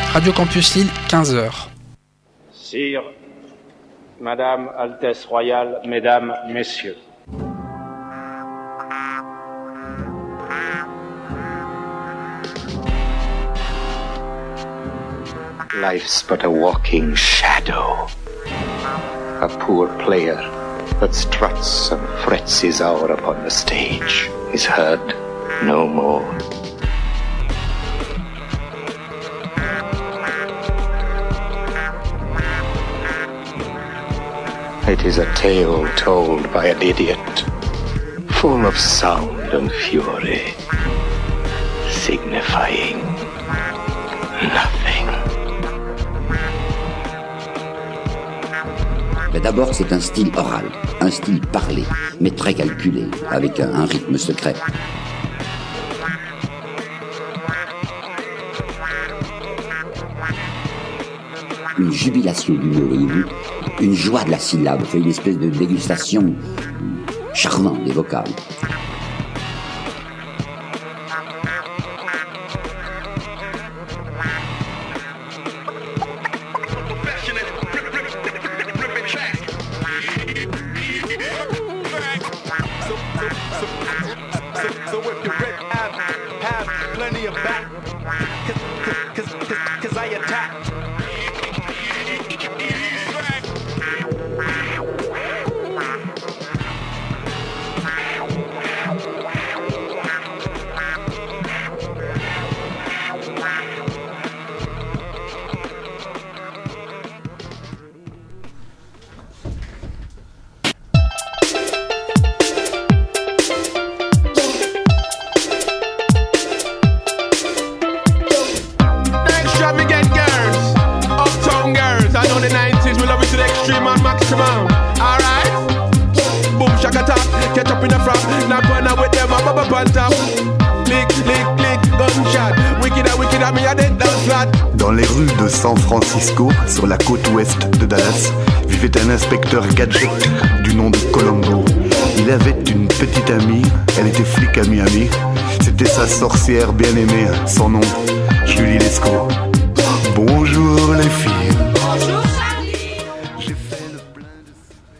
Radio Campus Lille, 15h. Sire, Madame, Altesse Royale, Mesdames, Messieurs. Life's but a walking shadow, a poor player that struts and frets his hour upon the stage is heard no more. It is a tale told by an idiot, full of sound and fury, signifying nothing. Mais d'abord, c'est un style oral, un style parlé, mais très calculé, avec un rythme secret. Une jubilation du mot, voyez-vous, une joie de la syllabe, fait une espèce de dégustation charmante des vocales. Dans les rues de San Francisco, sur la côte ouest de Dallas, vivait un inspecteur gadget du nom de Colombo. Il avait une petite amie, elle était flic à Miami. C'était sa sorcière bien-aimée, son nom, Julie Lescaut. Bonjour les filles. Bonjour Charlie. J'ai fait le plein de...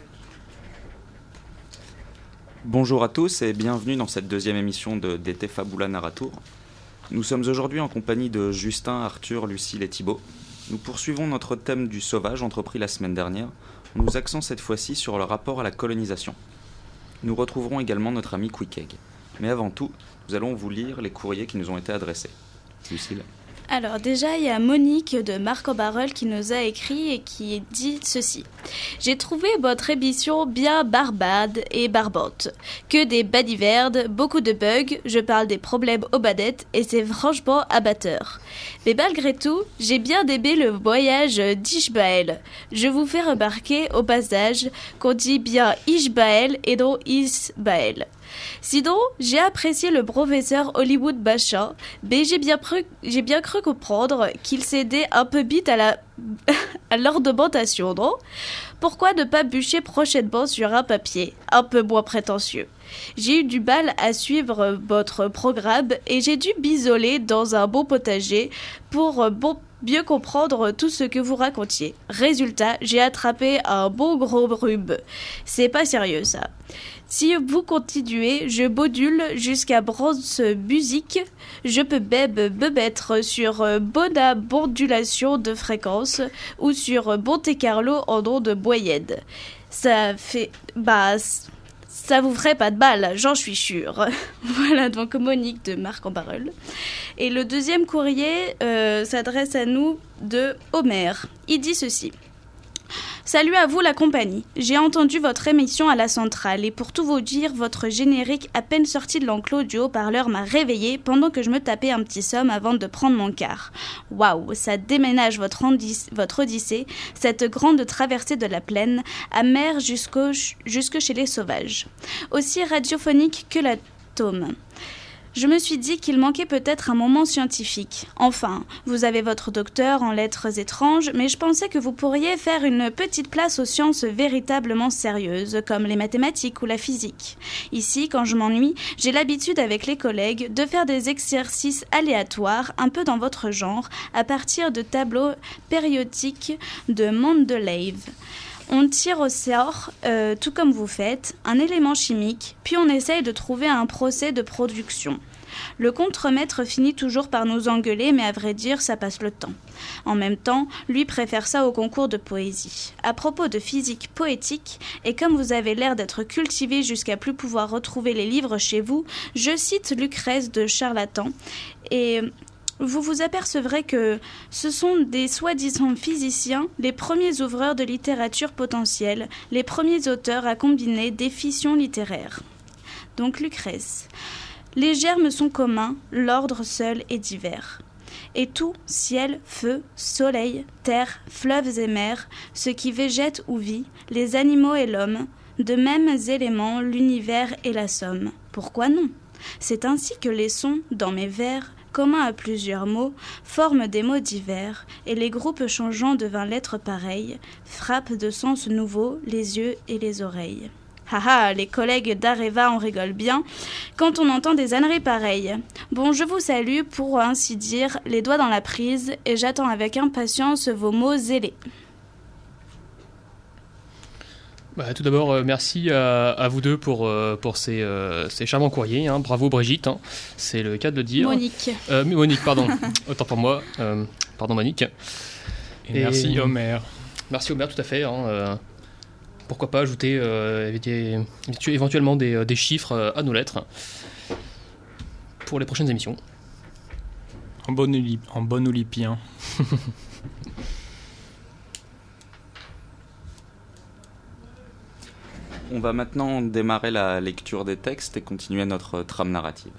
Bonjour à tous et bienvenue dans cette deuxième émission d'été Fabula Narratur. Nous sommes aujourd'hui en compagnie de Justin, Arthur, Lucille et Thibaut. Nous poursuivons notre thème du sauvage entrepris la semaine dernière, en nous axant cette fois-ci sur le rapport à la colonisation. Nous retrouverons également notre ami Quickegg. Mais avant tout, nous allons vous lire les courriers qui nous ont été adressés. Lucille. Alors déjà, il y a Monique de Marc en Barreul qui nous a écrit et qui dit ceci. J'ai trouvé votre émission bien barbade et barbante. Que des baliverdes, beaucoup de bugs, je parle des problèmes aux badettes et c'est franchement abatteur. Mais malgré tout, j'ai bien aimé le voyage d'Ishbaël. Je vous fais remarquer au passage qu'on dit bien Ishbaël et non Isbaël. Sinon, j'ai apprécié le professeur Hollywood Bachin, mais j'ai bien cru comprendre qu'il cédait un peu vite à l'ornementation, non ? Pourquoi ne pas bûcher prochainement sur un papier, un peu moins prétentieux ? J'ai eu du mal à suivre votre programme et j'ai dû m'isoler dans un bon potager pour mieux comprendre tout ce que vous racontiez. Résultat, j'ai attrapé un bon gros rhume. C'est pas sérieux ça. Si vous continuez, je module jusqu'à bronze musique. Je peux même me mettre sur bonne modulation de fréquence ou sur Monte Carlo en onde moyenne. Ça vous ferait pas de mal, j'en suis sûre. Voilà, donc Monique de Marc en Barreul. Et le deuxième courrier s'adresse à nous de Homer. Il dit ceci. Salut à vous la compagnie. J'ai entendu votre émission à la centrale et pour tout vous dire, votre générique à peine sorti de l'enclos du haut-parleur m'a réveillée pendant que je me tapais un petit somme avant de prendre mon car. Waouh, ça déménage votre odyssée, cette grande traversée de la plaine, amère jusque chez les sauvages. Aussi radiophonique que l'atome. Je me suis dit qu'il manquait peut-être un moment scientifique. Enfin, vous avez votre docteur en lettres étranges, mais je pensais que vous pourriez faire une petite place aux sciences véritablement sérieuses, comme les mathématiques ou la physique. Ici, quand je m'ennuie, j'ai l'habitude avec les collègues de faire des exercices aléatoires, un peu dans votre genre, à partir de tableaux périodiques de Mendeleev. On tire au sort, tout comme vous faites, un élément chimique, puis on essaye de trouver un procès de production. Le contremaître finit toujours par nous engueuler, mais à vrai dire, ça passe le temps. En même temps, lui préfère ça au concours de poésie. À propos de physique poétique, et comme vous avez l'air d'être cultivé jusqu'à plus pouvoir retrouver les livres chez vous, je cite Lucrèce de Charlatan, et vous vous apercevrez que ce sont des soi-disant physiciens, les premiers ouvreurs de littérature potentielle, les premiers auteurs à combiner des fictions littéraires. Donc Lucrèce. Les germes sont communs, l'ordre seul est divers. Et tout, ciel, feu, soleil, terre, fleuves et mers, ce qui végète ou vit, les animaux et l'homme, de mêmes éléments, l'univers et la somme. Pourquoi non ? C'est ainsi que les sons, dans mes vers, communs à plusieurs mots, forment des mots divers, et les groupes changeants de 20 lettres pareilles, frappent de sens nouveaux les yeux et les oreilles. Haha, les collègues d'Areva en rigolent bien quand on entend des âneries pareilles. Bon, je vous salue, pour ainsi dire, les doigts dans la prise, et j'attends avec impatience vos mots zélés. Tout d'abord, merci à vous deux pour ces charmants courriers. Hein. Bravo Brigitte, hein. C'est le cas de le dire. Monique. Monique, pardon. Autant pour moi. Pardon Monique. Et merci Homer. Merci Homer, tout à fait. Hein. Pourquoi pas ajouter éventuellement des chiffres à nos lettres pour les prochaines émissions. En bon olympien. On va maintenant démarrer la lecture des textes et continuer notre trame narrative.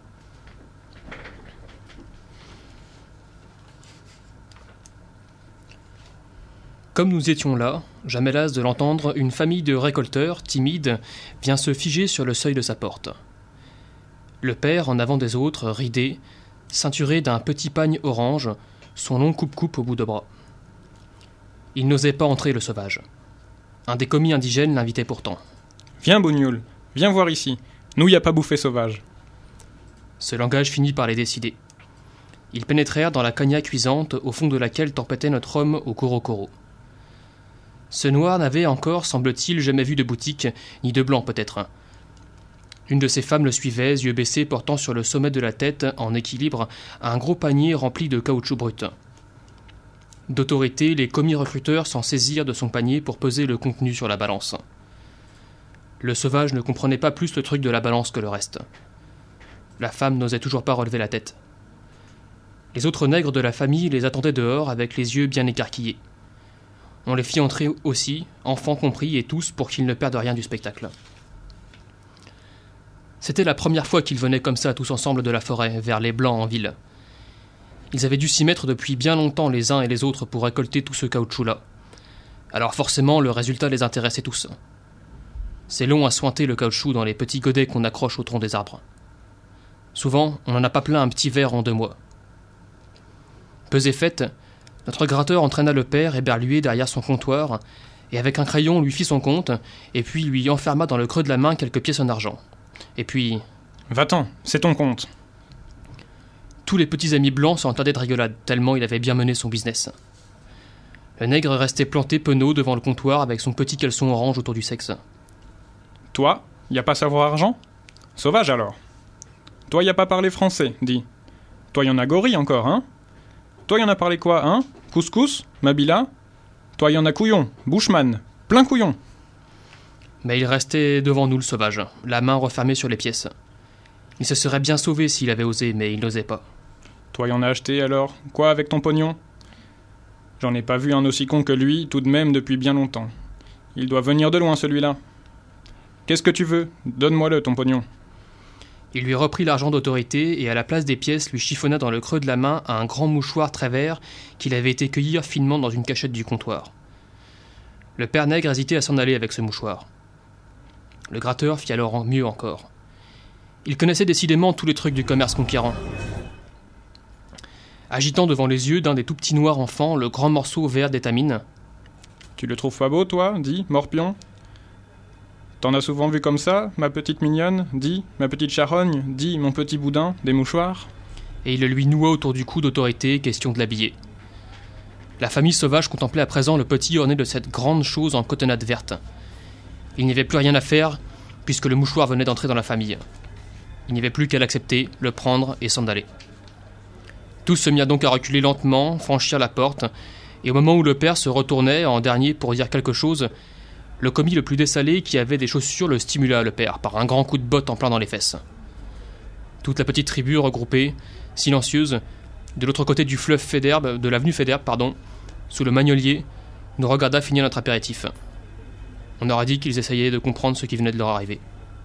Comme nous étions là, jamais las de l'entendre, une famille de récolteurs, timides, vient se figer sur le seuil de sa porte. Le père, en avant des autres, ridé, ceinturé d'un petit pagne orange, son long coupe-coupe au bout de bras. Il n'osait pas entrer, le sauvage. Un des commis indigènes l'invitait pourtant. « Viens, Bougnoul, viens voir ici. Nous, y a pas bouffé sauvage. » Ce langage finit par les décider. Ils pénétrèrent dans la cagna cuisante, au fond de laquelle tempêtait notre homme au coro-coro. Ce noir n'avait encore, semble-t-il, jamais vu de boutique, ni de blanc peut-être. Une de ces femmes le suivait, yeux baissés, portant sur le sommet de la tête, en équilibre, un gros panier rempli de caoutchouc brut. D'autorité, les commis recruteurs s'en saisirent de son panier pour peser le contenu sur la balance. Le sauvage ne comprenait pas plus le truc de la balance que le reste. La femme n'osait toujours pas relever la tête. Les autres nègres de la famille les attendaient dehors avec les yeux bien écarquillés. On les fit entrer aussi, enfants compris et tous, pour qu'ils ne perdent rien du spectacle. C'était la première fois qu'ils venaient comme ça tous ensemble de la forêt, vers les Blancs en ville. Ils avaient dû s'y mettre depuis bien longtemps les uns et les autres pour récolter tout ce caoutchouc-là. Alors forcément, le résultat les intéressait tous. C'est long à sointer le caoutchouc dans les petits godets qu'on accroche au tronc des arbres. Souvent, on n'en a pas plein un petit verre en 2 mois. Pesée faite, notre gratteur entraîna le père éberlué derrière son comptoir, et avec un crayon lui fit son compte, et puis lui enferma dans le creux de la main quelques pièces en argent. Et puis... « Va-t'en, c'est ton compte. » Tous les petits amis blancs s'entendaient de rigolade, tellement il avait bien mené son business. Le nègre restait planté penaud devant le comptoir avec son petit caleçon orange autour du sexe. « Toi, y a pas savoir argent ? Sauvage alors. Toi, y a pas parlé français, dis. Toi, y en a gorille encore, hein ? Toi, y en a parlé quoi, hein ? Couscous ? Mabila ? Toi, y en a couillon, Bushman, plein couillon. » Mais il restait devant nous, le sauvage, la main refermée sur les pièces. Il se serait bien sauvé s'il avait osé, mais il n'osait pas. « Toi, y en a acheté alors ? Quoi avec ton pognon ? J'en ai pas vu un aussi con que lui, tout de même, depuis bien longtemps. Il doit venir de loin, celui-là. Qu'est-ce que tu veux ? Donne-moi-le, ton pognon. » Il lui reprit l'argent d'autorité et à la place des pièces lui chiffonna dans le creux de la main un grand mouchoir très vert qu'il avait été cueillir finement dans une cachette du comptoir. Le père nègre hésitait à s'en aller avec ce mouchoir. Le gratteur fit alors mieux encore. Il connaissait décidément tous les trucs du commerce conquérant. Agitant devant les yeux d'un des tout petits noirs enfants le grand morceau vert d'étamine. « Tu le trouves pas beau, toi ?» dit Morpion. « T'en as souvent vu comme ça, ma petite mignonne ?» dit ma petite charogne, dit mon petit boudin, des mouchoirs. Et il le lui noua autour du cou d'autorité, question de l'habiller. La famille sauvage contemplait à présent le petit orné de cette grande chose en cotonnade verte. Il n'y avait plus rien à faire, puisque le mouchoir venait d'entrer dans la famille. Il n'y avait plus qu'à l'accepter, le prendre et s'en aller. Tous se mirent donc à reculer lentement, franchir la porte, et au moment où le père se retournait en dernier pour dire quelque chose, le commis le plus dessalé qui avait des chaussures le stimula, le père, par un grand coup de botte en plein dans les fesses. Toute la petite tribu regroupée, silencieuse, de l'autre côté du fleuve Fédherbe, de l'avenue Fédherbe, sous le magnolier, nous regarda finir notre apéritif. On aurait dit qu'ils essayaient de comprendre ce qui venait de leur arriver.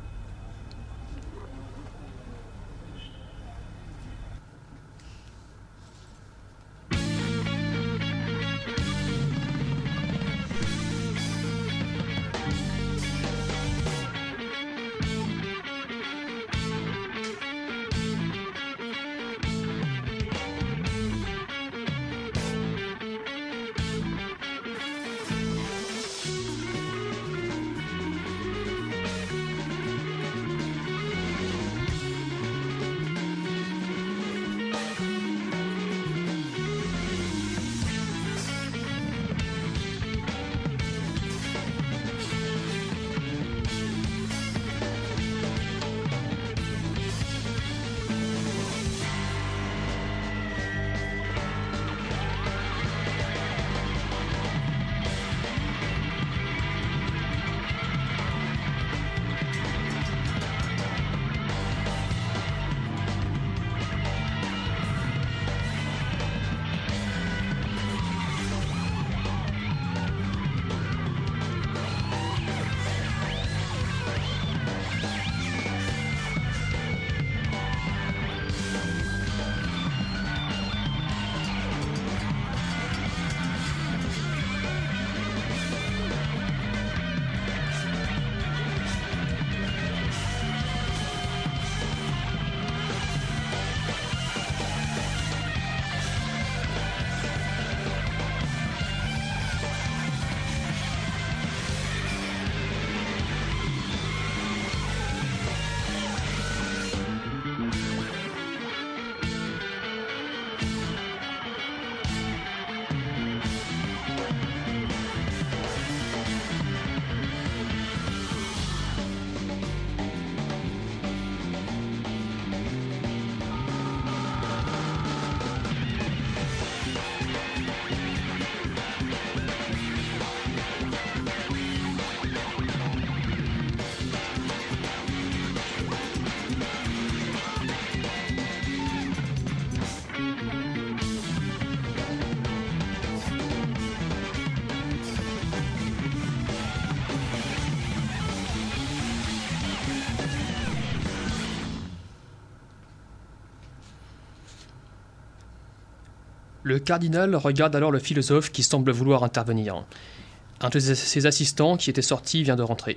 Le cardinal regarde alors le philosophe qui semble vouloir intervenir. Un de ses assistants qui était sorti vient de rentrer.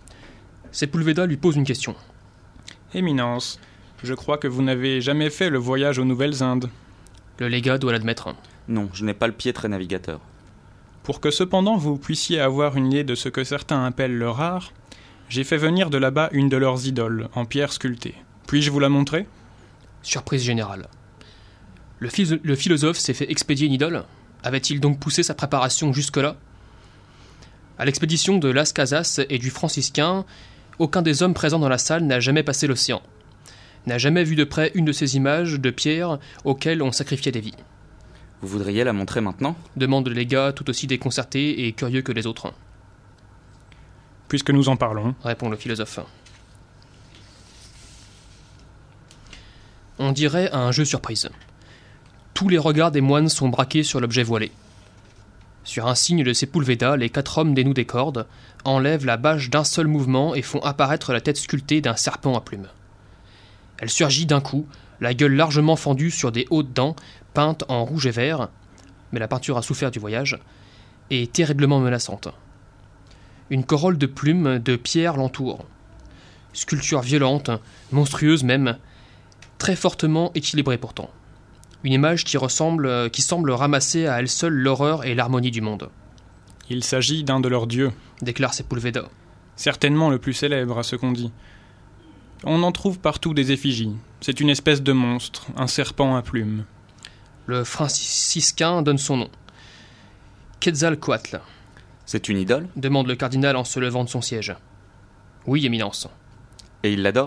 Sepulveda lui pose une question. « Éminence, je crois que vous n'avez jamais fait le voyage aux Nouvelles-Indes. » Le légat doit l'admettre. « Non, je n'ai pas le pied très navigateur. » Pour que cependant vous puissiez avoir une idée de ce que certains appellent le rare, j'ai fait venir de là-bas une de leurs idoles, en pierre sculptée. Puis-je vous la montrer ? Surprise générale. Le philosophe s'est fait expédier une idole ? Avait-il donc poussé sa préparation jusque-là ? À l'expédition de Las Casas et du franciscain, aucun des hommes présents dans la salle n'a jamais passé l'océan, n'a jamais vu de près une de ces images de pierre auxquelles on sacrifiait des vies. Vous voudriez la montrer maintenant ? Demande le légat tout aussi déconcerté et curieux que les autres. Puisque nous en parlons, répond le philosophe. On dirait un jeu surprise. Tous les regards des moines sont braqués sur l'objet voilé. Sur un signe de Sepulveda, les 4 hommes dénouent des cordes, enlèvent la bâche d'un seul mouvement et font apparaître la tête sculptée d'un serpent à plumes. Elle surgit d'un coup, la gueule largement fendue sur des hautes dents, peintes en rouge et vert, mais la peinture a souffert du voyage, et terriblement menaçante. Une corolle de plumes, de pierres l'entoure. Sculpture violente, monstrueuse même, très fortement équilibrée pourtant. Une image qui semble ramasser à elle seule l'horreur et l'harmonie du monde. Il s'agit d'un de leurs dieux, déclare Sepulveda. Certainement le plus célèbre à ce qu'on dit. On en trouve partout des effigies. C'est une espèce de monstre, un serpent à plumes. Le franciscain donne son nom. Quetzalcoatl. C'est une idole ? Demande le cardinal en se levant de son siège. Oui, éminence. Et il l'adore ?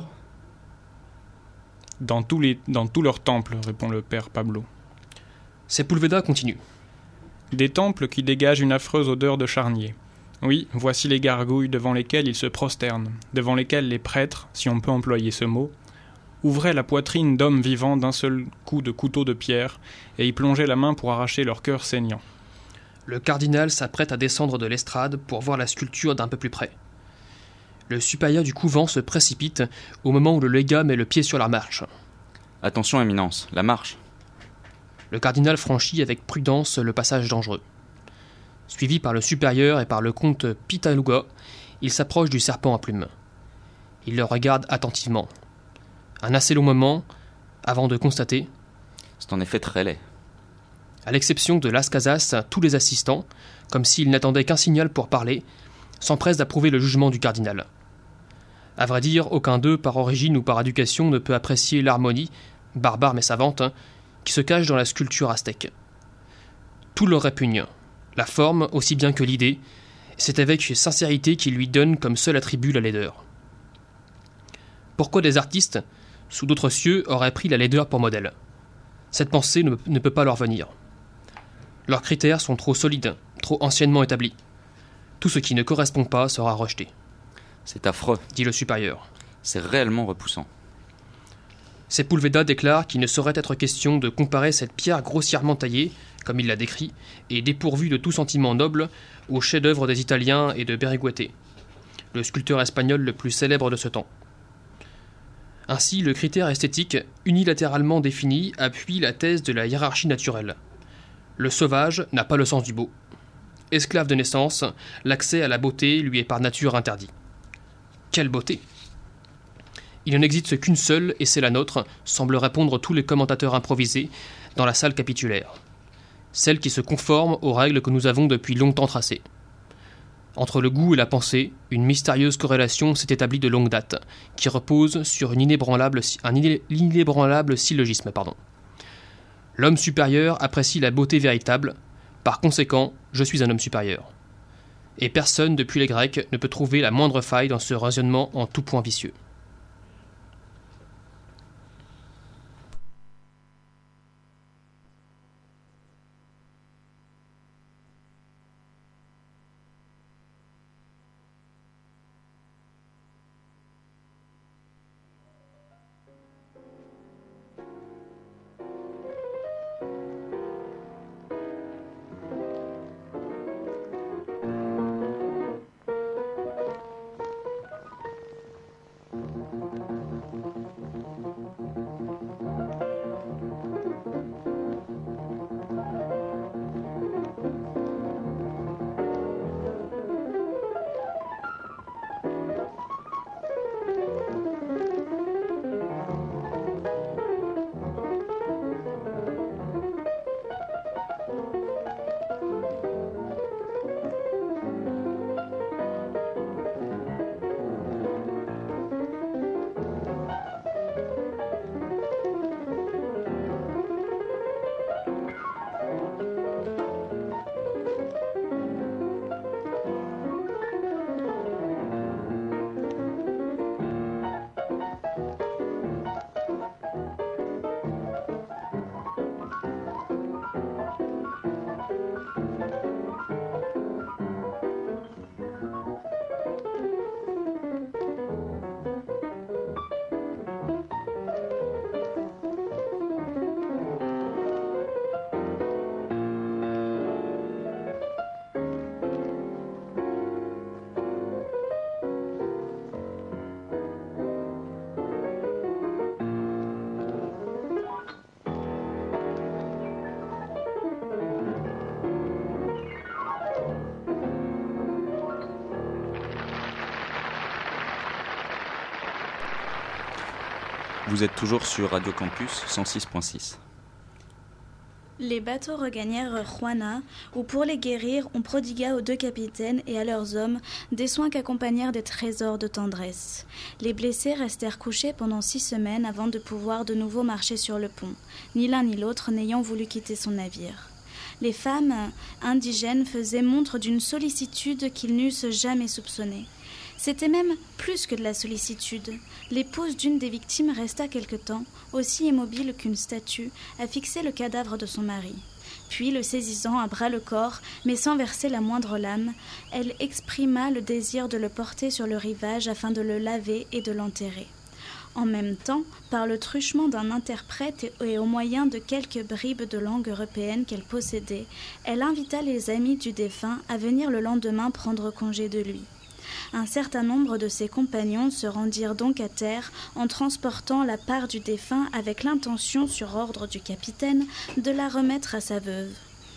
Dans tous leurs temples, répond le père Pablo. Sepulveda continue. Des temples qui dégagent une affreuse odeur de charnier. Oui, voici les gargouilles devant lesquelles ils se prosternent, devant lesquelles les prêtres, si on peut employer ce mot, ouvraient la poitrine d'hommes vivants d'un seul coup de couteau de pierre et y plongeaient la main pour arracher leur cœur saignant. Le cardinal s'apprête à descendre de l'estrade pour voir la sculpture d'un peu plus près. Le supérieur du couvent se précipite au moment où le légat met le pied sur la marche. Attention, éminence, la marche. Le cardinal franchit avec prudence le passage dangereux. Suivi par le supérieur et par le comte Pitaluga, il s'approche du serpent à plumes. Il le regarde attentivement. Un assez long moment, avant de constater... C'est en effet très laid. À l'exception de Las Casas, tous les assistants, comme s'ils n'attendaient qu'un signal pour parler, s'empressent d'approuver le jugement du cardinal. À vrai dire, aucun d'eux, par origine ou par éducation, ne peut apprécier l'harmonie, barbare mais savante, qui se cache dans la sculpture aztèque. Tout leur répugne, la forme aussi bien que l'idée, c'est avec sincérité qu'ils lui donnent comme seul attribut la laideur. Pourquoi des artistes, sous d'autres cieux, auraient pris la laideur pour modèle ? Cette pensée ne peut pas leur venir. Leurs critères sont trop solides, trop anciennement établis. Tout ce qui ne correspond pas sera rejeté. C'est affreux, dit le supérieur. C'est réellement repoussant. Sepulveda déclare qu'il ne saurait être question de comparer cette pierre grossièrement taillée, comme il l'a décrit, et dépourvue de tout sentiment noble, au chef-d'œuvre des Italiens et de Berruguete, le sculpteur espagnol le plus célèbre de ce temps. Ainsi, le critère esthétique, unilatéralement défini, appuie la thèse de la hiérarchie naturelle. Le sauvage n'a pas le sens du beau. Esclave de naissance, l'accès à la beauté lui est par nature interdit. Quelle beauté ! Il n'en existe qu'une seule, et c'est la nôtre, semblent répondre tous les commentateurs improvisés dans la salle capitulaire. Celle qui se conforme aux règles que nous avons depuis longtemps tracées. Entre le goût et la pensée, une mystérieuse corrélation s'est établie de longue date, qui repose sur un inébranlable syllogisme. L'homme supérieur apprécie la beauté véritable, par conséquent, je suis un homme supérieur. Et personne, depuis les Grecs, ne peut trouver la moindre faille dans ce raisonnement en tout point vicieux. Vous êtes toujours sur Radio Campus 106.6. Les bateaux regagnèrent Juana, où pour les guérir, on prodigua aux 2 capitaines et à leurs hommes des soins qu'accompagnèrent des trésors de tendresse. Les blessés restèrent couchés pendant 6 semaines avant de pouvoir de nouveau marcher sur le pont, ni l'un ni l'autre n'ayant voulu quitter son navire. Les femmes indigènes faisaient montre d'une sollicitude qu'ils n'eussent jamais soupçonnée. C'était même plus que de la sollicitude. L'épouse d'une des victimes resta quelque temps, aussi immobile qu'une statue, à fixer le cadavre de son mari. Puis, le saisissant à bras le corps, mais sans verser la moindre larme, elle exprima le désir de le porter sur le rivage afin de le laver et de l'enterrer. En même temps, par le truchement d'un interprète et au moyen de quelques bribes de langue européenne qu'elle possédait, elle invita les amis du défunt à venir le lendemain prendre congé de lui. Un certain nombre de ses compagnons se rendirent donc à terre en transportant la part du défunt avec l'intention, sur ordre du capitaine, de la remettre à sa veuve.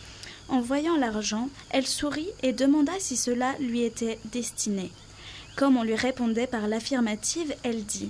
En voyant l'argent, elle sourit et demanda si cela lui était destiné. Comme on lui répondait par l'affirmative, elle dit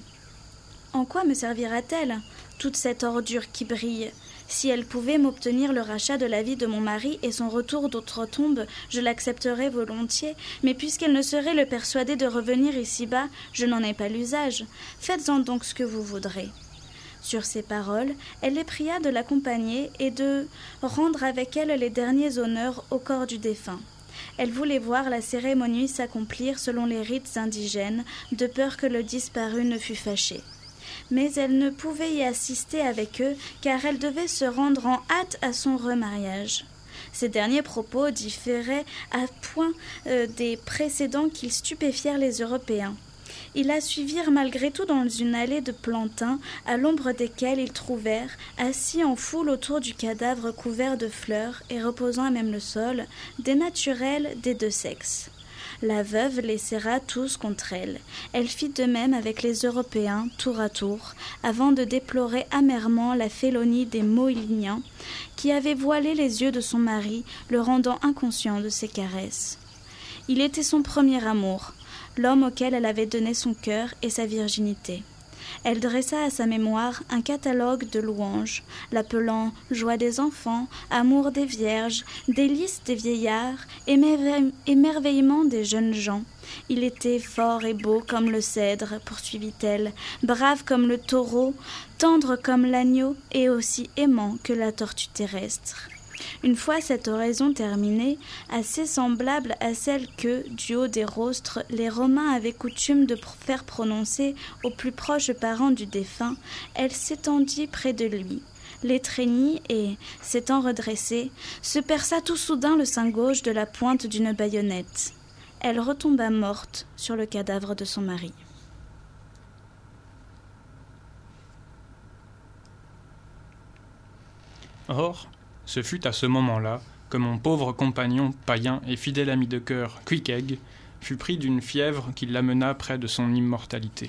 « En quoi me servira-t-elle, toute cette ordure qui brille ? Si elle pouvait m'obtenir le rachat de la vie de mon mari et son retour d'outre-tombe, je l'accepterais volontiers, mais puisqu'elle ne saurait le persuader de revenir ici-bas, je n'en ai pas l'usage. Faites-en donc ce que vous voudrez. » Sur ces paroles, elle les pria de l'accompagner et de rendre avec elle les derniers honneurs au corps du défunt. Elle voulait voir la cérémonie s'accomplir selon les rites indigènes, de peur que le disparu ne fût fâché. Mais elle ne pouvait y assister avec eux, car elle devait se rendre en hâte à son remariage. Ces derniers propos différaient à point des précédents qui stupéfièrent les Européens. Ils la suivirent malgré tout dans une allée de plantains, à l'ombre desquels ils trouvèrent, assis en foule autour du cadavre couvert de fleurs et reposant à même le sol, des naturels des 2 sexes. La veuve les serra tous contre elle. Elle fit de même avec les Européens, tour à tour, avant de déplorer amèrement la félonie des Mohyliens, qui avaient voilé les yeux de son mari, le rendant inconscient de ses caresses. Il était son premier amour, l'homme auquel elle avait donné son cœur et sa virginité. Elle dressa à sa mémoire un catalogue de louanges, l'appelant « joie des enfants »,« amour des vierges »,« délices des vieillards » et « émerveillement des jeunes gens ». Il était fort et beau comme le cèdre, poursuivit-elle, brave comme le taureau, tendre comme l'agneau et aussi aimant que la tortue terrestre. Une fois cette oraison terminée, assez semblable à celle que, du haut des rostres, les Romains avaient coutume de faire prononcer aux plus proches parents du défunt, elle s'étendit près de lui, l'étreignit et, s'étant redressée, se perça tout soudain le sein gauche de la pointe d'une baïonnette. Elle retomba morte sur le cadavre de son mari. Or, ce fut à ce moment-là que mon pauvre compagnon païen et fidèle ami de cœur, Queequeg, fut pris d'une fièvre qui l'amena près de son immortalité.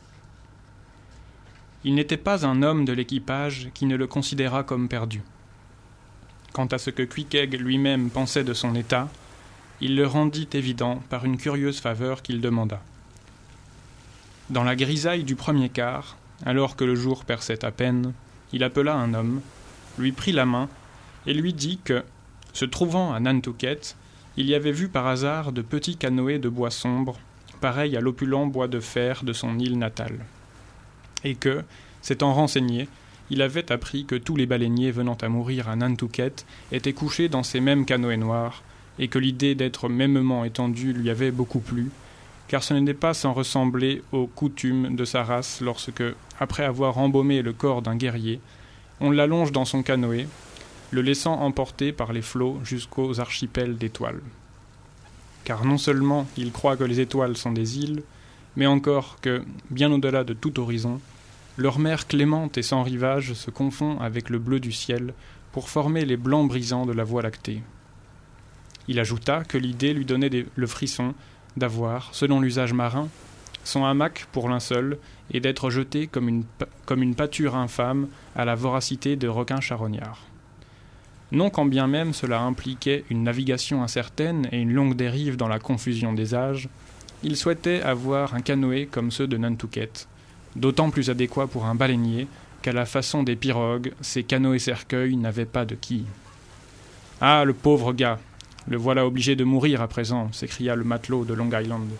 Il n'était pas un homme de l'équipage qui ne le considérât comme perdu. Quant à ce que Queequeg lui-même pensait de son état, il le rendit évident par une curieuse faveur qu'il demanda. Dans la grisaille du premier quart, alors que le jour perçait à peine, il appela un homme, lui prit la main et lui dit que, se trouvant à Nantucket, il y avait vu par hasard de petits canoës de bois sombre, pareils à l'opulent bois de fer de son île natale, et que, s'étant renseigné, il avait appris que tous les baleiniers venant à mourir à Nantucket étaient couchés dans ces mêmes canoës noirs, et que l'idée d'être mêmement étendu lui avait beaucoup plu, car ce n'était pas sans ressembler aux coutumes de sa race lorsque, après avoir embaumé le corps d'un guerrier, on l'allonge dans son canoë, le laissant emporter par les flots jusqu'aux archipels d'étoiles. Car non seulement il croit que les étoiles sont des îles, mais encore que, bien au-delà de tout horizon, leur mer clémente et sans rivage se confond avec le bleu du ciel pour former les blancs brisants de la Voie lactée. Il ajouta que l'idée lui donnait le frisson d'avoir, selon l'usage marin, son hamac pour linceul et d'être jeté comme une pâture infâme à la voracité de requins charognards. Non quand bien même cela impliquait une navigation incertaine et une longue dérive dans la confusion des âges, il souhaitait avoir un canoë comme ceux de Nantucket, d'autant plus adéquat pour un baleinier qu'à la façon des pirogues, ses canots et cercueils n'avaient pas de quilles. « Ah, le pauvre gars! Le voilà obligé de mourir à présent !» s'écria le matelot de Long Island.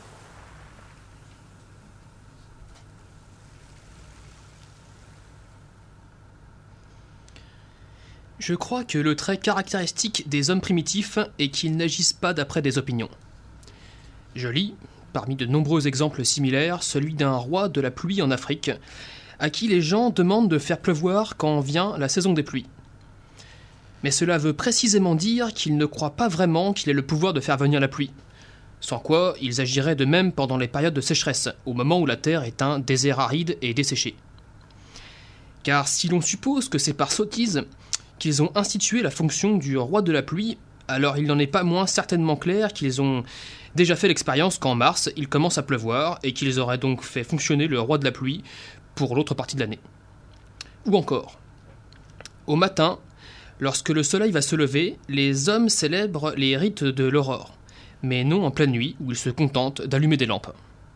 Je crois que le trait caractéristique des hommes primitifs est qu'ils n'agissent pas d'après des opinions. Je lis, parmi de nombreux exemples similaires, celui d'un roi de la pluie en Afrique, à qui les gens demandent de faire pleuvoir quand vient la saison des pluies. Mais cela veut précisément dire qu'ils ne croient pas vraiment qu'il ait le pouvoir de faire venir la pluie. Sans quoi, ils agiraient de même pendant les périodes de sécheresse, au moment où la terre est un désert aride et desséché. Car si l'on suppose que c'est par sottise qu'ils ont institué la fonction du roi de la pluie, alors il n'en est pas moins certainement clair qu'ils ont déjà fait l'expérience qu'en mars, il commence à pleuvoir et qu'ils auraient donc fait fonctionner le roi de la pluie pour l'autre partie de l'année. Ou encore, au matin, lorsque le soleil va se lever, les hommes célèbrent les rites de l'aurore, mais non en pleine nuit où ils se contentent d'allumer des lampes.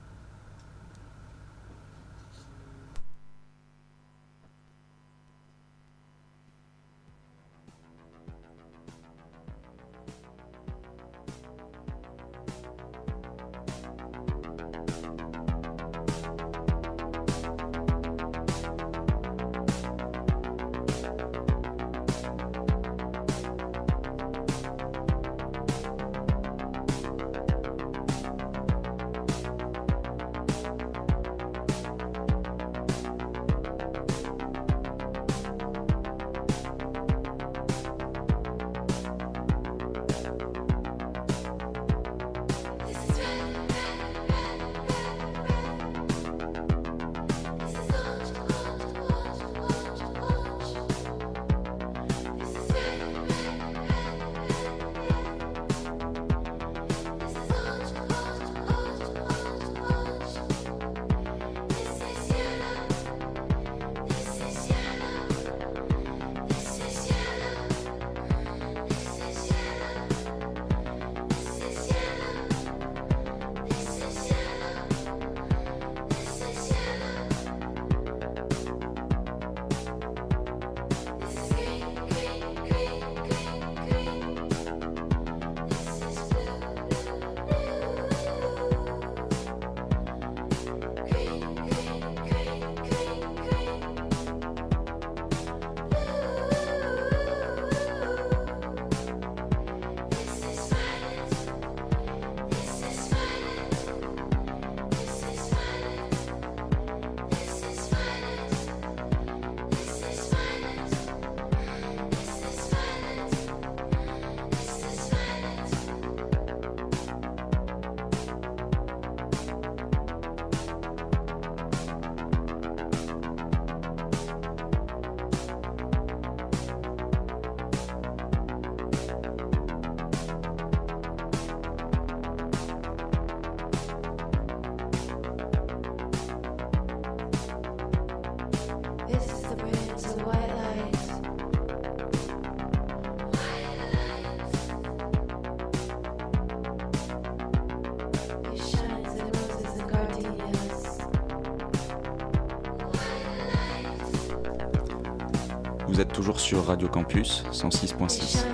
Vous êtes toujours sur Radio Campus 106.6.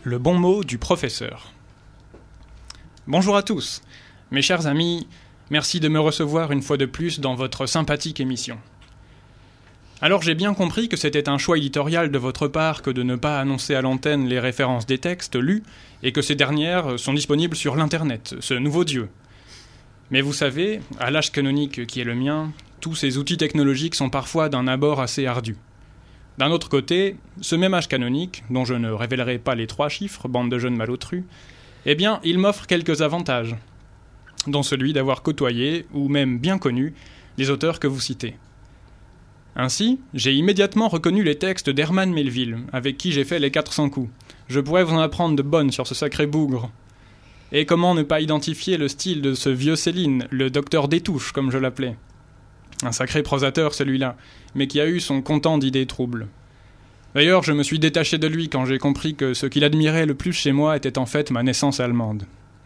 Le bon mot du professeur. Bonjour à tous. Mes chers amis, merci de me recevoir une fois de plus dans votre sympathique émission. Alors j'ai bien compris que c'était un choix éditorial de votre part que de ne pas annoncer à l'antenne les références des textes lus et que ces dernières sont disponibles sur l'Internet, ce nouveau Dieu. Mais vous savez, à l'âge canonique qui est le mien, tous ces outils technologiques sont parfois d'un abord assez ardu. D'un autre côté, ce même âge canonique, dont je ne révélerai pas les 3 chiffres, bande de jeunes malotrus, eh bien, il m'offre quelques avantages, dont celui d'avoir côtoyé, ou même bien connu, les auteurs que vous citez. Ainsi, j'ai immédiatement reconnu les textes d'Herman Melville, avec qui j'ai fait les 400 coups. Je pourrais vous en apprendre de bonnes sur ce sacré bougre. Et comment ne pas identifier le style de ce vieux Céline, le docteur Détouche, comme je l'appelais. Un sacré prosateur, celui-là, mais qui a eu son content d'idées troubles. D'ailleurs, je me suis détaché de lui quand j'ai compris que ce qu'il admirait le plus chez moi était en fait ma naissance allemande.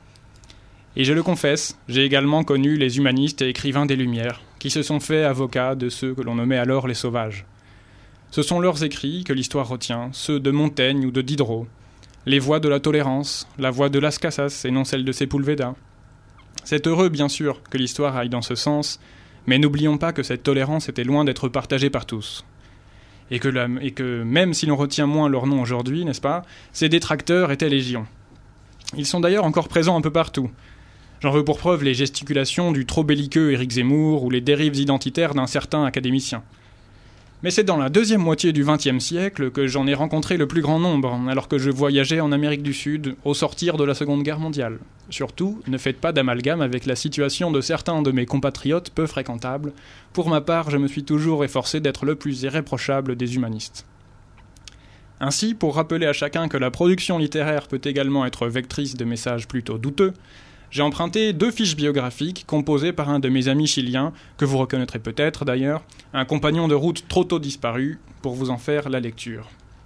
Et je le confesse, j'ai également connu les humanistes et écrivains des Lumières, qui se sont faits avocats de ceux que l'on nommait alors les sauvages. Ce sont leurs écrits que l'histoire retient, ceux de Montaigne ou de Diderot, les voix de la tolérance, la voix de Las Casas et non celle de Sepulveda. C'est heureux, bien sûr, que l'histoire aille dans ce sens, mais n'oublions pas que cette tolérance était loin d'être partagée par tous. Et que même si l'on retient moins leur nom aujourd'hui, n'est-ce pas, ces détracteurs étaient légion. Ils sont d'ailleurs encore présents un peu partout. J'en veux pour preuve les gesticulations du trop belliqueux Éric Zemmour ou les dérives identitaires d'un certain académicien. Mais c'est dans la deuxième moitié du XXe siècle que j'en ai rencontré le plus grand nombre, alors que je voyageais en Amérique du Sud, au sortir de la Seconde Guerre mondiale. Surtout, ne faites pas d'amalgame avec la situation de certains de mes compatriotes peu fréquentables. Pour ma part, je me suis toujours efforcé d'être le plus irréprochable des humanistes. Ainsi, pour rappeler à chacun que la production littéraire peut également être vectrice de messages plutôt douteux, j'ai emprunté 2 fiches biographiques composées par un de mes amis chiliens, que vous reconnaîtrez peut-être d'ailleurs, un compagnon de route trop tôt disparu, pour vous en faire la lecture.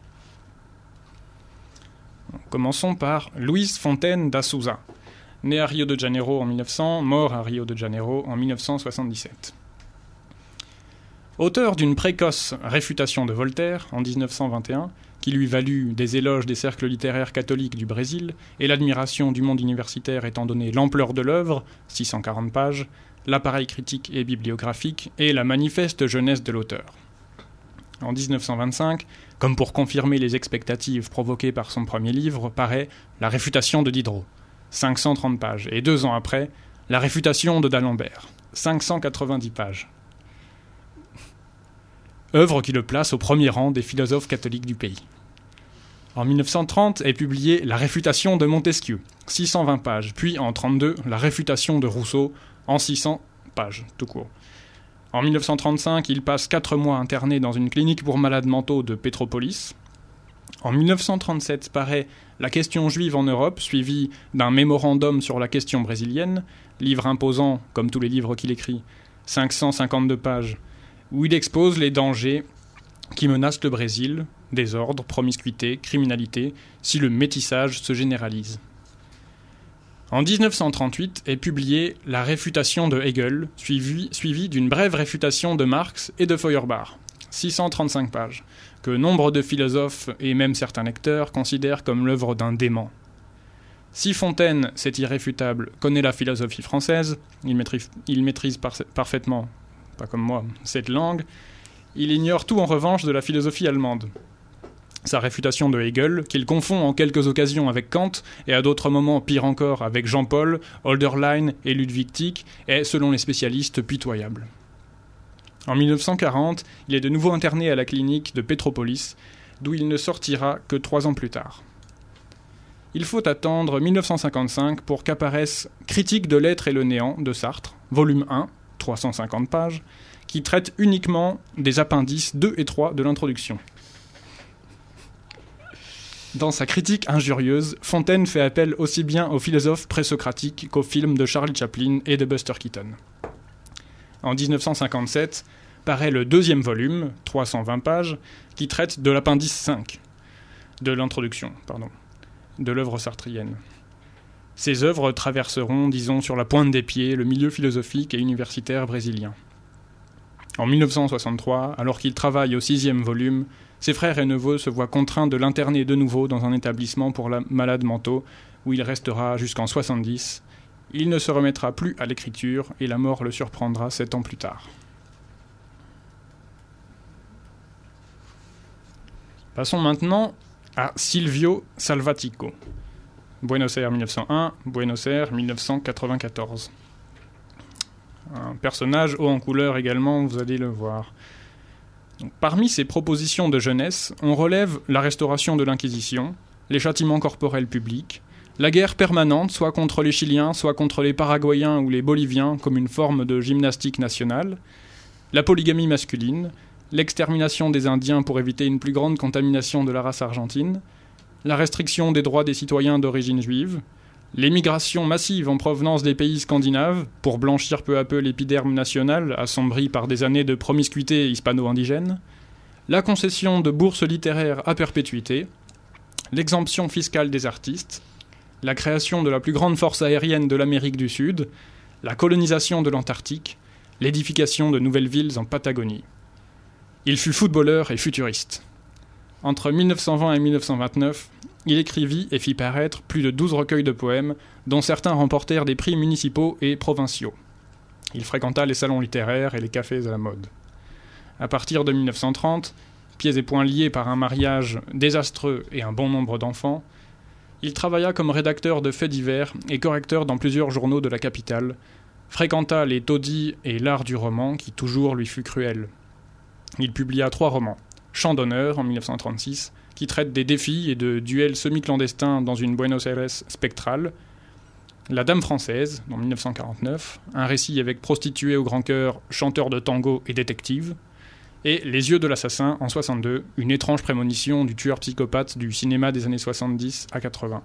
Commençons par Luis Fontaine da Souza, né à Rio de Janeiro en 1900, mort à Rio de Janeiro en 1977. Auteur d'une précoce réfutation de Voltaire en 1921, qui lui valut des éloges des cercles littéraires catholiques du Brésil et l'admiration du monde universitaire étant donné l'ampleur de l'œuvre, 640 pages, l'appareil critique et bibliographique et la manifeste jeunesse de l'auteur. En 1925, comme pour confirmer les expectatives provoquées par son premier livre, paraît La réfutation de Diderot, 530 pages, et 2 ans après, La réfutation de d'Alembert, 590 pages. Œuvre qui le place au premier rang des philosophes catholiques du pays. En 1930 est publiée La réfutation de Montesquieu, 620 pages, puis en 1932, La réfutation de Rousseau, en 600 pages, tout court. En 1935, il passe 4 mois interné dans une clinique pour malades mentaux de Petropolis. En 1937 paraît La question juive en Europe, suivi d'un mémorandum sur la question brésilienne, livre imposant, comme tous les livres qu'il écrit, 552 pages, où il expose les dangers qui menacent le Brésil, désordre, promiscuité, criminalité, si le métissage se généralise. En 1938 est publiée La réfutation de Hegel, suivie d'une brève réfutation de Marx et de Feuerbach, 635 pages, que nombre de philosophes et même certains lecteurs considèrent comme l'œuvre d'un dément. Si Fontaine, c'est irréfutable, connaît la philosophie française, il maîtrise parfaitement, pas comme moi, cette langue, il ignore tout en revanche de la philosophie allemande. Sa réfutation de Hegel, qu'il confond en quelques occasions avec Kant, et à d'autres moments pire encore avec Jean-Paul, Hölderlin et Ludwig Tieck, est, selon les spécialistes, pitoyable. En 1940, il est de nouveau interné à la clinique de Petropolis, d'où il ne sortira que 3 ans plus tard. Il faut attendre 1955 pour qu'apparaisse Critique de l'être et le néant de Sartre, volume 1, 350 pages, qui traite uniquement des appendices 2 et 3 de l'introduction. Dans sa critique injurieuse, Fontaine fait appel aussi bien aux philosophes présocratiques qu'aux films de Charlie Chaplin et de Buster Keaton. En 1957, paraît le 2e volume, 320 pages, qui traite de l'appendice 5, de l'introduction, de l'œuvre sartrienne. Ces œuvres traverseront, disons, sur la pointe des pieds, le milieu philosophique et universitaire brésilien. En 1963, alors qu'il travaille au 6e volume, Ses frères et neveux se voient contraints de l'interner de nouveau dans un établissement pour malades mentaux, où il restera jusqu'en 70. Il ne se remettra plus à l'écriture et la mort le surprendra 7 ans plus tard. Passons maintenant à Silvio Salvatico. Buenos Aires 1901, Buenos Aires 1994. Un personnage haut en couleur également, vous allez le voir. Donc, parmi ces propositions de jeunesse, on relève la restauration de l'Inquisition, les châtiments corporels publics, la guerre permanente, soit contre les Chiliens, soit contre les Paraguayens ou les Boliviens, comme une forme de gymnastique nationale, la polygamie masculine, l'extermination des Indiens pour éviter une plus grande contamination de la race argentine, la restriction des droits des citoyens d'origine juive, l'émigration massive en provenance des pays scandinaves pour blanchir peu à peu l'épiderme national assombri par des années de promiscuité hispano-indigène, la concession de bourses littéraires à perpétuité, l'exemption fiscale des artistes, la création de la plus grande force aérienne de l'Amérique du Sud, la colonisation de l'Antarctique, l'édification de nouvelles villes en Patagonie. Il fut footballeur et futuriste. Entre 1920 et 1929, il écrivit et fit paraître plus de 12 recueils de poèmes, dont certains remportèrent des prix municipaux et provinciaux. Il fréquenta les salons littéraires et les cafés à la mode. À partir de 1930, pieds et poings liés par un mariage désastreux et un bon nombre d'enfants, il travailla comme rédacteur de faits divers et correcteur dans plusieurs journaux de la capitale, fréquenta les taudis et l'art du roman qui toujours lui fut cruel. Il publia 3 romans. Chant d'honneur en 1936, qui traite des défis et de duels semi-clandestins dans une Buenos Aires spectrale. La Dame française, en 1949, un récit avec prostituée au grand cœur, chanteur de tango et détective. Et Les yeux de l'assassin, en 1962, une étrange prémonition du tueur psychopathe du cinéma des années 70 à 80.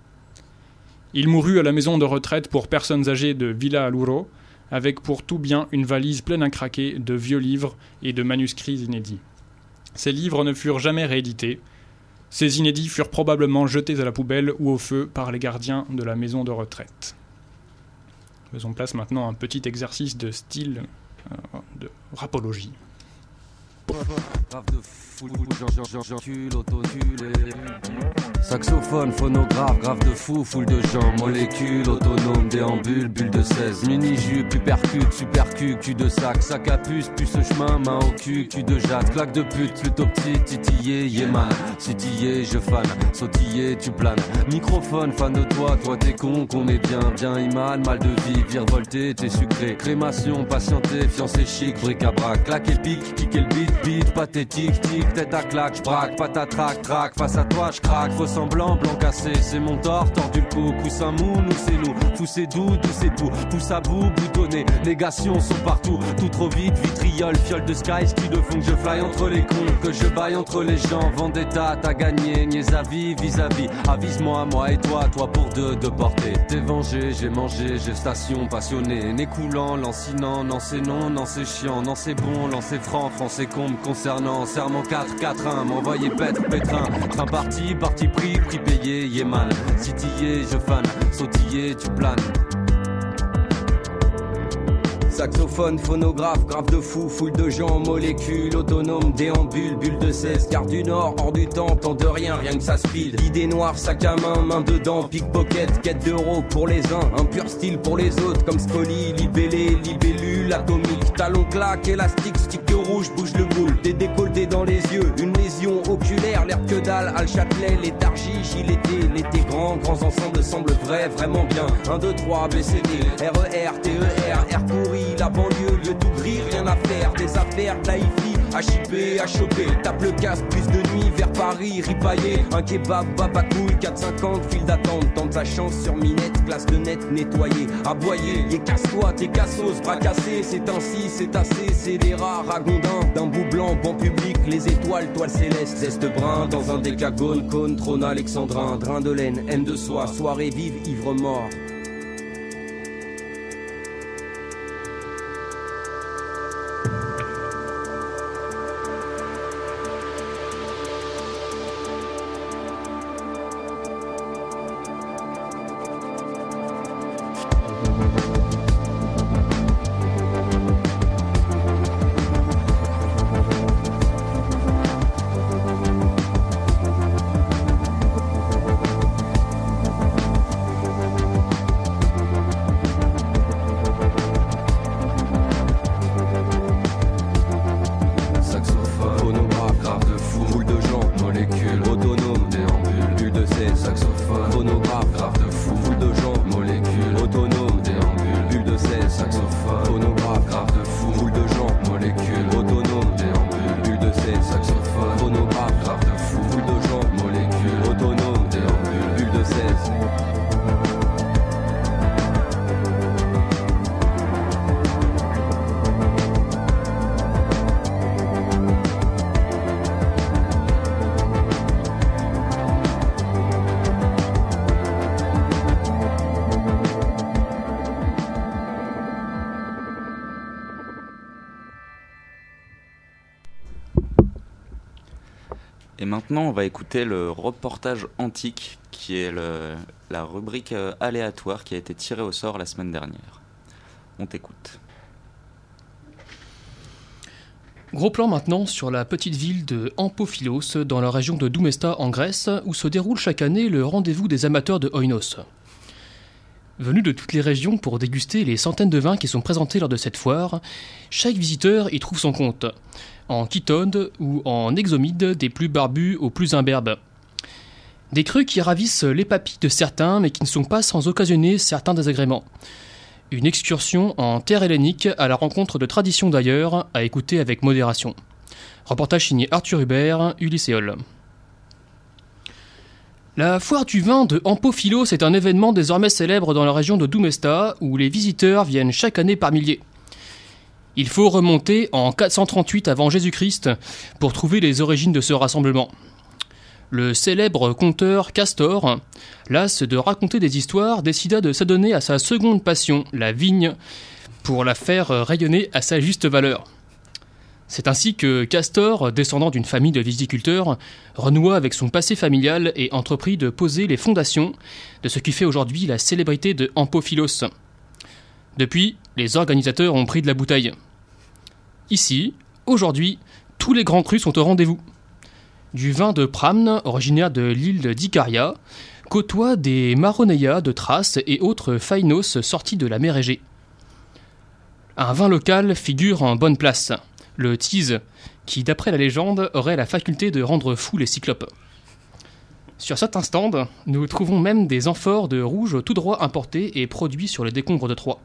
Il mourut à la maison de retraite pour personnes âgées de Villa Aluro, avec pour tout bien une valise pleine à craquer de vieux livres et de manuscrits inédits. Ces livres ne furent jamais réédités. Ces inédits furent probablement jetés à la poubelle ou au feu par les gardiens de la maison de retraite. Faisons place maintenant à un petit exercice de style de rapologie. Saxophone, phonographe, grave de fou, foule de gens, molécules, autonome, déambule, bulle de 16, mini-jupe, hypercute, supercute, cul de sac à puce, puce chemin, main au cul de jatte, claque de pute, plutôt petit, titillé, yéman, titillé, je fan, sautillé, tu planes, microphone, fan de toi t'es con, qu'on est bien mal de vie, virevolté, t'es sucré, crémation, patienté, fiancé chic, bric-à-brac, claque et pique le beat, pathétique, tic, tête à claque, j'braque, patatrac, trac, face à toi, j'craque, faux semblant, blanc cassé, c'est mon tort, tordu le cou, coussin mou, nous c'est nous, tout c'est doux c'est tout, pousse à bout, boutonné, négations sont partout, tout trop vite, vitriol, fiole de sky, ski de fond, que je fly entre les cons, que je baille entre les gens, vendetta, t'as gagné, niais avis, vis-à-vis, avise-moi, moi et toi pour deux de portée, t'es vengé, j'ai mangé, j'ai station, passionné, nez coulant, lancinant, non c'est non, non c'est chiant, non c'est bon, non c'est franc, français comble, concernant, serment 4-4-1, m'envoyer pétrin, train parti pris payé, yé mal, titillé, je fan, sautillé, tu planes. Saxophone, phonographe, grave de fou, foule de gens, molécules, autonome, déambule, bulle de 16, gare du Nord, hors du temps, temps de rien que ça speed. Idée noire, sac à main dedans, pickpocket, quête d'euros pour les uns, un pur style pour les autres, comme Scully, libellé, libellule, atomique, talon claque, élastique, stick rouge, bouge le boule, des décolletés dans les yeux, une lésion oculaire, l'air que dalle, Al Châtelet, léthargique, il était grands ensembles semblent vraiment bien, 1, 2, 3, BCD, RER, TER, air pourri, la banlieue, lieu tout gris, rien à faire, des affaires, de la hi-fi, HIP, à choper, tape le casque, plus de nuit, vers Paris, ripaillé, un kebab, babacouille, 4,50, file d'attente, tente sa chance sur minette, classe de net, nettoyé, aboyé, et casse-toi, tes cassos, bras cassés, c'est ainsi, c'est assez, c'est des rares ragondins, d'un bout blanc, banc public, les étoiles, toile céleste, zeste brun, dans un décagone, cône, trône alexandrin, drain de laine, haine de soi, soirée vive, ivre mort. Et maintenant, on va écouter le reportage antique, qui est la rubrique aléatoire qui a été tirée au sort la semaine dernière. On t'écoute. Gros plan maintenant sur la petite ville de Ampophilos, dans la région de Doumesta en Grèce, où se déroule chaque année le rendez-vous des amateurs de oinos. Venus de toutes les régions pour déguster les centaines de vins qui sont présentés lors de cette foire, chaque visiteur y trouve son compte, en Kytonde ou en Exomide, des plus barbus aux plus imberbes. Des crus qui ravissent les papilles de certains, mais qui ne sont pas sans occasionner certains désagréments. Une excursion en terre hellénique à la rencontre de traditions d'ailleurs, à écouter avec modération. Reportage signé Arthur Hubert, Ulysséol. La foire du vin de Ampophilos est un événement désormais célèbre dans la région de Doumesta, où les visiteurs viennent chaque année par milliers. Il faut remonter en 438 avant Jésus-Christ pour trouver les origines de ce rassemblement. Le célèbre conteur Castor, las de raconter des histoires, décida de s'adonner à sa seconde passion, la vigne, pour la faire rayonner à sa juste valeur. C'est ainsi que Castor, descendant d'une famille de viticulteurs, renoua avec son passé familial et entreprit de poser les fondations de ce qui fait aujourd'hui la célébrité de Ampophilos. Depuis, les organisateurs ont pris de la bouteille. Ici, aujourd'hui, tous les grands crus sont au rendez-vous. Du vin de Pramne, originaire de l'île d'Icaria, côtoie des Maroneias de Thrace et autres Phaïnos sortis de la mer Égée. Un vin local figure en bonne place, le Tease, qui d'après la légende aurait la faculté de rendre fous les cyclopes. Sur certains stands, nous trouvons même des amphores de rouge tout droit importés et produits sur les décombres de Troie.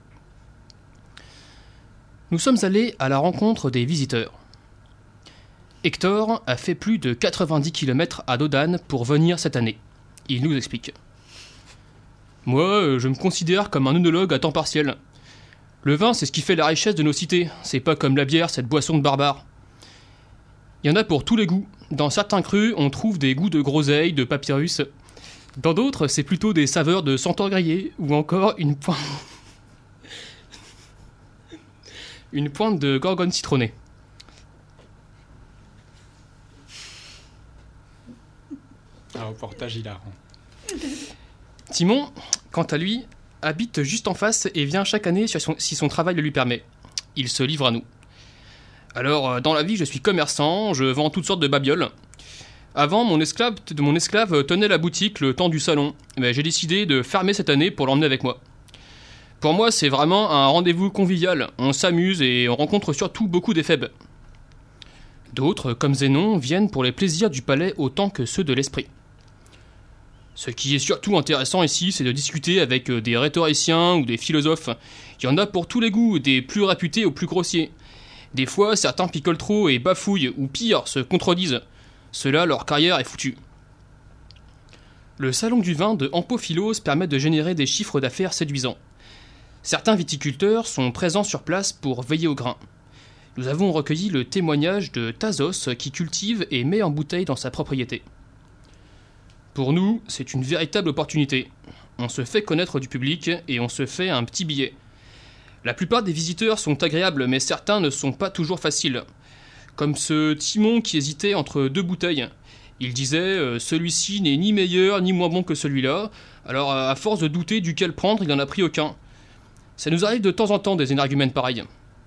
Nous sommes allés à la rencontre des visiteurs. Hector a fait plus de 90 km à Dodane pour venir cette année. Il nous explique. Moi, je me considère comme un œnologue à temps partiel. Le vin, c'est ce qui fait la richesse de nos cités. C'est pas comme la bière, cette boisson de barbare. Il y en a pour tous les goûts. Dans certains crus, on trouve des goûts de groseille, de papyrus. Dans d'autres, c'est plutôt des saveurs de centaure grillé, ou encore une pointe de gorgone citronnée. Un reportage hilarant. Timon, quant à lui, habite juste en face et vient chaque année si son travail le lui permet. Il se livre à nous. Alors, dans la vie, je suis commerçant, je vends toutes sortes de babioles. Avant, mon esclave tenait la boutique le temps du salon, mais j'ai décidé de fermer cette année pour l'emmener avec moi. Pour moi, c'est vraiment un rendez-vous convivial, on s'amuse et on rencontre surtout beaucoup d'éphèbes. D'autres, comme Zénon, viennent pour les plaisirs du palais autant que ceux de l'esprit. Ce qui est surtout intéressant ici, c'est de discuter avec des rhétoriciens ou des philosophes. Il y en a pour tous les goûts, des plus réputés aux plus grossiers. Des fois, certains picolent trop et bafouillent, ou pire, se contredisent. Ceux-là, leur carrière est foutue. Le salon du vin de Ampophilos permet de générer des chiffres d'affaires séduisants. Certains viticulteurs sont présents sur place pour veiller au grain. Nous avons recueilli le témoignage de Tazos qui cultive et met en bouteille dans sa propriété. Pour nous, c'est une véritable opportunité. On se fait connaître du public et on se fait un petit billet. La plupart des visiteurs sont agréables, mais certains ne sont pas toujours faciles. Comme ce Timon qui hésitait entre deux bouteilles. Il disait « celui-ci n'est ni meilleur ni moins bon que celui-là », alors à force de douter duquel prendre, il n'en a pris aucun. Ça nous arrive de temps en temps des énergumènes pareils.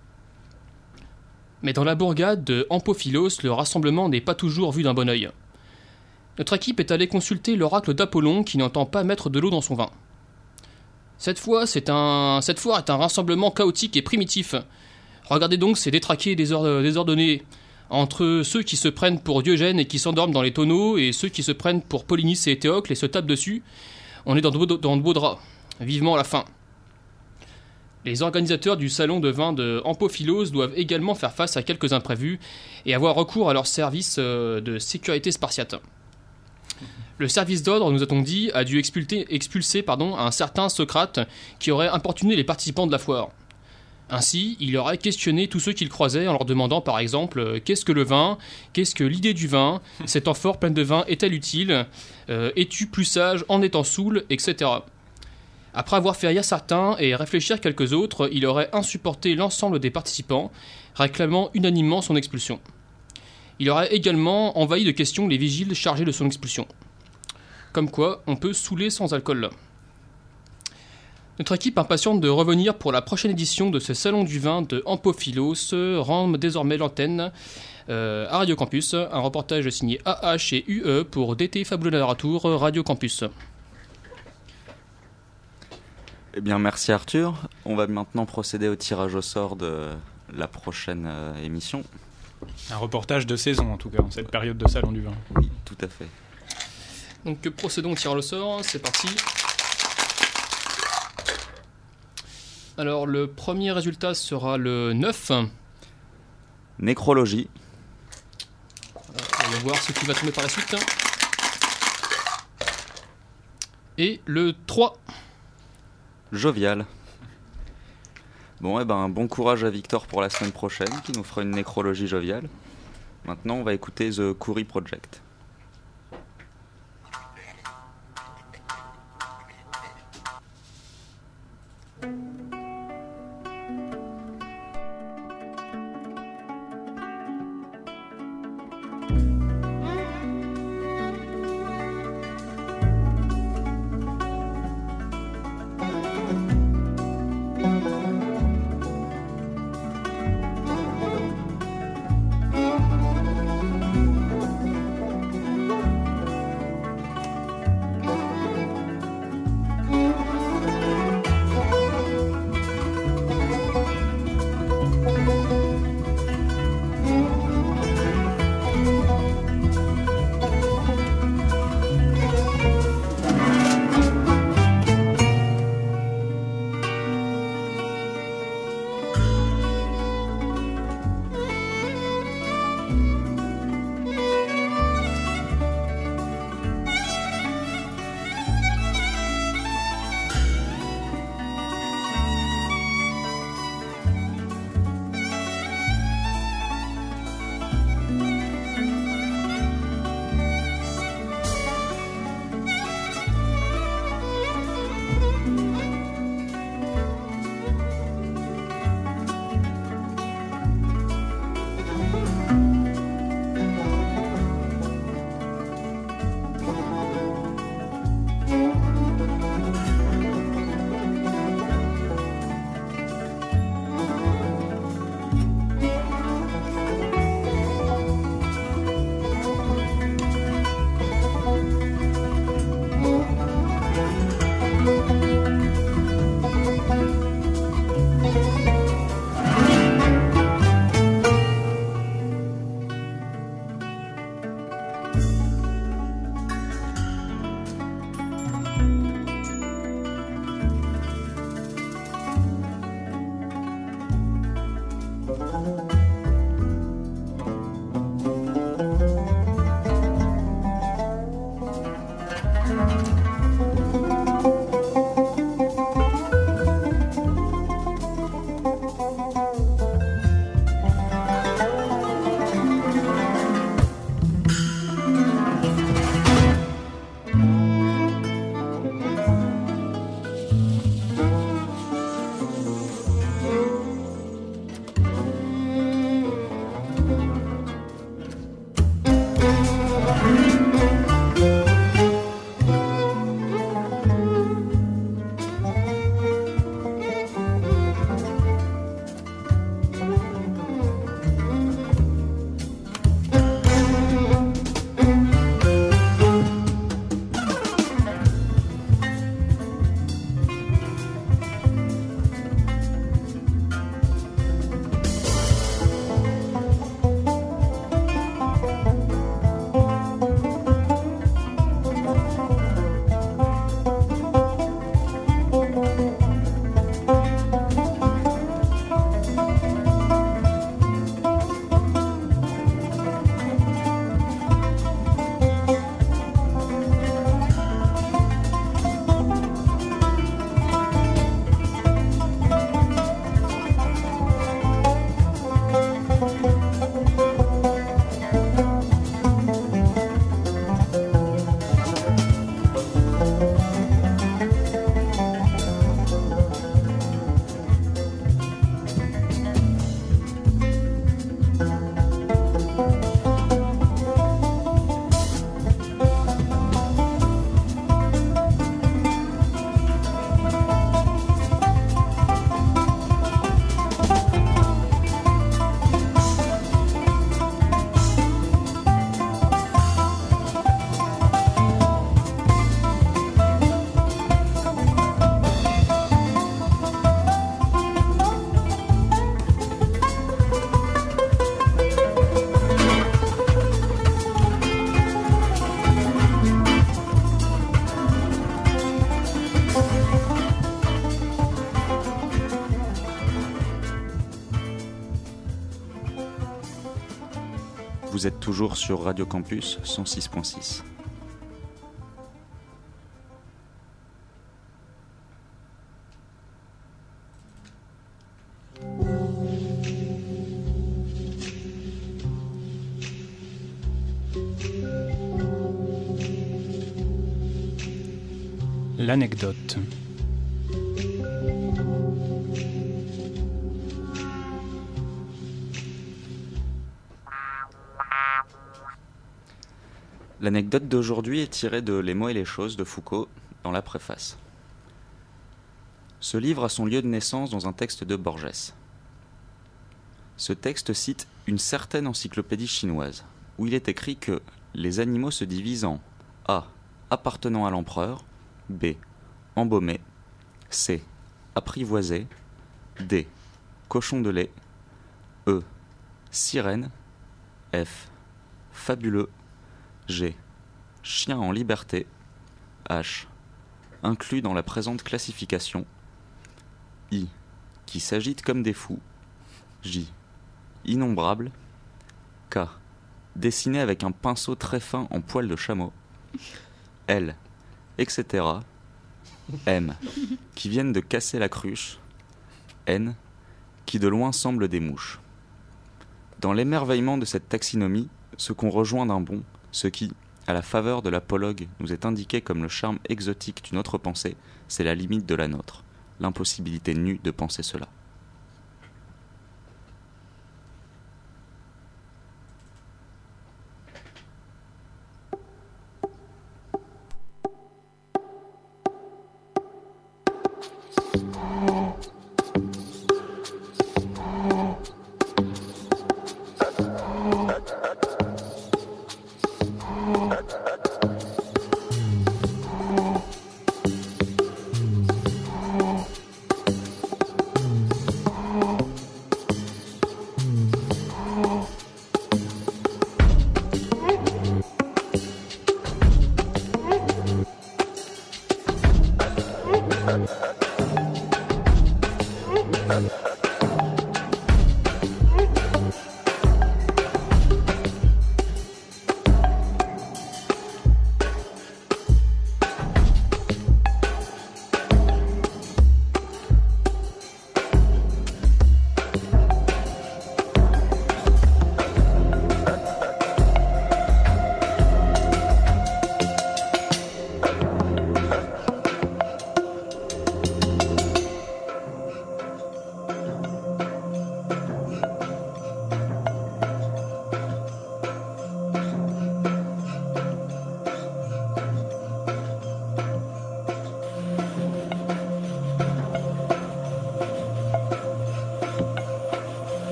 Mais dans la bourgade de Ampophilos, le rassemblement n'est pas toujours vu d'un bon œil. Notre équipe est allée consulter l'oracle d'Apollon qui n'entend pas mettre de l'eau dans son vin. Cette foire est un rassemblement chaotique et primitif. Regardez donc ces détraqués désordonnés, entre ceux qui se prennent pour Diogène et qui s'endorment dans les tonneaux, et ceux qui se prennent pour Polynice et Théocle et se tapent dessus. On est dans de beaux draps. Vivement la fin. Les organisateurs du salon de vin de Ampophilos doivent également faire face à quelques imprévus et avoir recours à leur service de sécurité spartiate. Le service d'ordre, nous a-t-on dit, a dû expulser un certain Socrate qui aurait importuné les participants de la foire. Ainsi, il aurait questionné tous ceux qu'il croisait en leur demandant par exemple « Qu'est-ce que le vin ? Qu'est-ce que l'idée du vin ? Cette amphore pleine de vin est-elle utile ? Es-tu plus sage en étant saoul ? Etc. » Après avoir fait rire certains et réfléchir quelques autres, il aurait insupporté l'ensemble des participants, réclamant unanimement son expulsion. Il aurait également envahi de questions les vigiles chargés de son expulsion. Comme quoi, on peut saouler sans alcool. Notre équipe impatiente de revenir pour la prochaine édition de ce Salon du Vin de Ampophilos rend désormais l'antenne à Radio Campus. Un reportage signé AH et UE pour DT Fabula Narratur Radio Campus. Eh bien, merci Arthur. On va maintenant procéder au tirage au sort de la prochaine émission. Un reportage de saison, en tout cas, en cette période de Salon du Vin. Oui, tout à fait. Donc, procédons au tirage au sort. C'est parti. Alors, le premier résultat sera le 9. Nécrologie. On va voir ce qui va tomber par la suite. Et le 3. Jovial. Bon, bon courage à Victor pour la semaine prochaine, qui nous fera une nécrologie joviale. Maintenant, on va écouter The Curry Project. Vous êtes toujours sur Radio Campus 106.6. L'anecdote. L'anecdote d'aujourd'hui est tirée de Les mots et les choses de Foucault dans la préface. Ce livre a son lieu de naissance dans un texte de Borges. Ce texte cite une certaine encyclopédie chinoise, où il est écrit que les animaux se divisent en A. Appartenant à l'empereur, B. Embaumé, C. Apprivoisé, D. Cochon de lait, E. Sirène, F. Fabuleux, G. Chien en liberté, H. Inclus dans la présente classification, I. Qui s'agitent comme des fous, J. Innombrables, K. Dessiné avec un pinceau très fin en poil de chameau, L. Etc. M. Qui viennent de casser la cruche, N. Qui de loin semblent des mouches. Dans l'émerveillement de cette taxinomie, ce qu'on rejoint d'un bond, ce qui, à la faveur de l'apologue, nous est indiqué comme le charme exotique d'une autre pensée, c'est la limite de la nôtre, l'impossibilité nue de penser cela.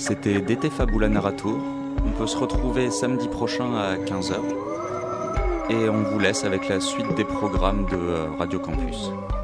C'était DT Fabula Narratur. On peut se retrouver samedi prochain à 15h. Et on vous laisse avec la suite des programmes de Radio Campus.